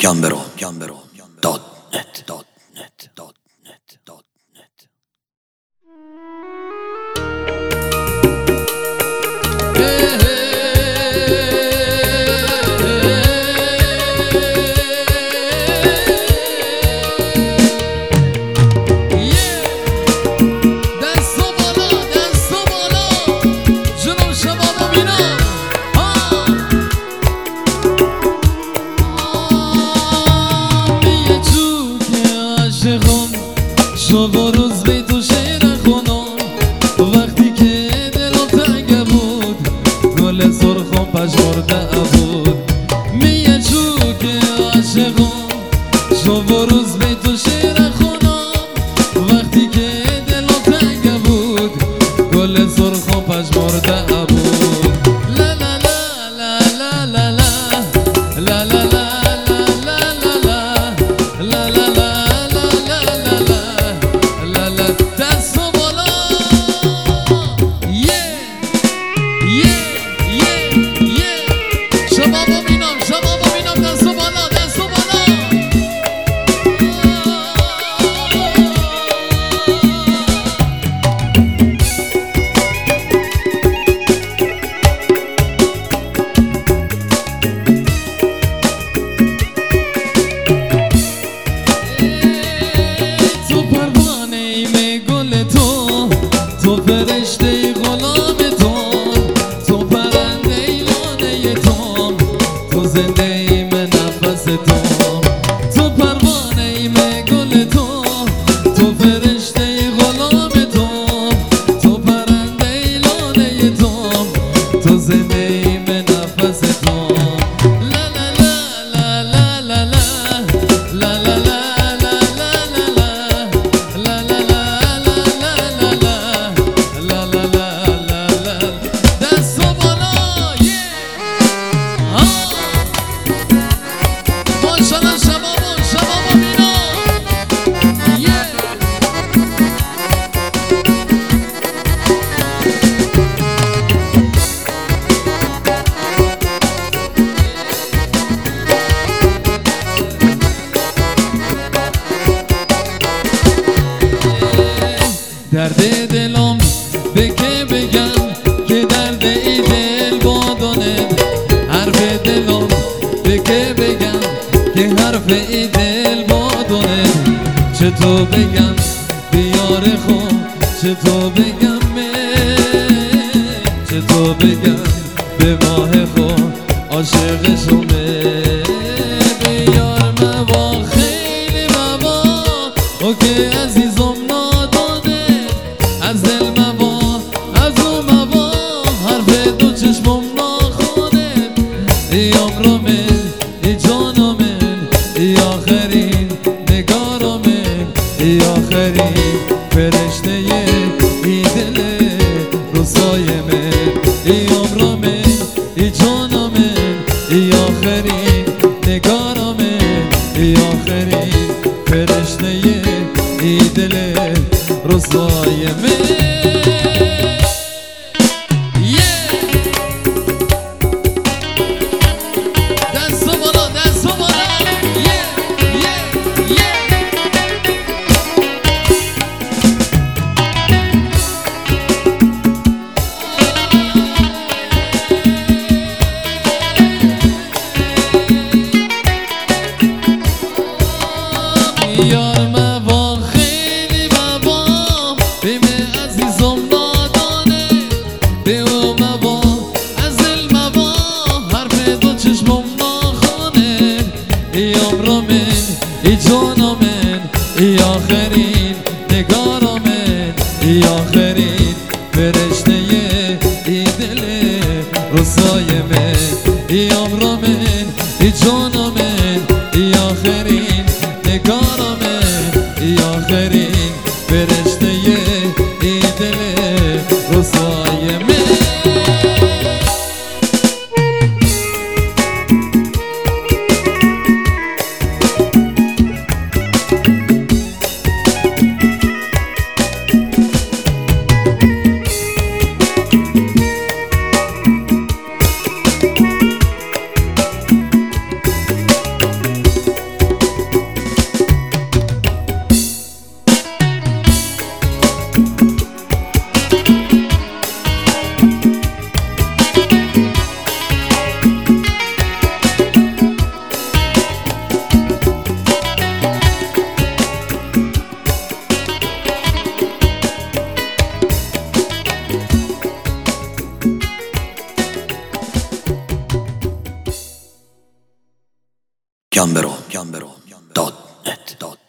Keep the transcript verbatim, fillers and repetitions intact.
گمبرو گمبرو دات نت دات نت دات نت دات نت. شب و روز بی تو شعر خونم وقتی که دلم تنگ بود گل سرخم پژمرده بود میه چو که عاشقم شب و روز بی تو شعر خونم وقتی که دلم تنگ بود گل سرخم پژمرده بود لا لا لا لا لا لا لا لا لا تو فرشته غلام تو تو پرنده لانه تو تو زنده ایم نفس تو تو پروانه ایم گل تو تو فرشته غلام تو تو پرنده لانه تو تو زنده ایم نفس تو لا لا لا لا لا لا لا لا درد دلم به که بگم که درد ای دل بادانه حرف دلم به که بگم که حرف ای دل بادانه چطور بگم بیار خود چطور بگم چطور بگم به ماه خود عاشق شمه بیار موا خیلی موا او که عزیزم از دل موا از او موا حرف دو چشمم ناخونه ای عمر من ای جان من ای آخرین نگار من ای آخرین فرشته ای دل رسوای من ای عمر من ای جان من ای آخرین نگار من ای آخرین فرشته ای دل رسوای من. یار موا خیلی موا بیم عزیزم نادانه به او موا از دل موا حرف دو چشمم ناخانه ای عمر من ای جان من ای آخرین نگار من ای آخرین فرشته ای دل رسوای من ای عمر من ای جان من ای آخرین نگار من ای آخرین فرشته ای دل رسوای من. گمبرو گمبرو دات نت